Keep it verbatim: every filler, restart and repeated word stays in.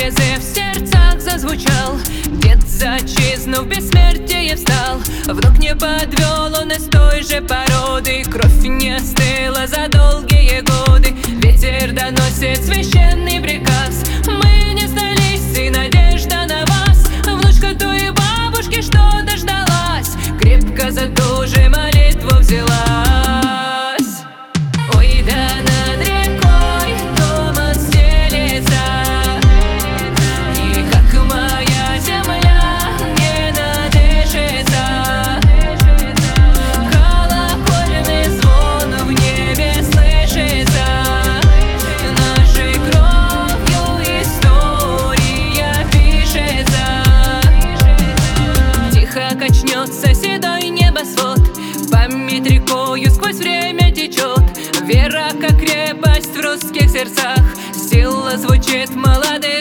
призыв в сердцах зазвучал. Дед за отчизну в бессмертие встал. Внук не подвел, он из той же породы. Кровь не остыла за долгие годы. Ветер доносит священный приказ. Мы не сдались, и надежда на вас. Внучка той бабушки, что дождалась, крепко за ту же молитву взялась. Ой, да над рекой туман стелется, и как моя земля не надышится. Колокольный звон в небе слышится. Нашей кровью история пишется. Тихо качнется седой небосвод, память рекою сквозь время течет. Вера, как крепость в русских сердцах, сила звучит молодых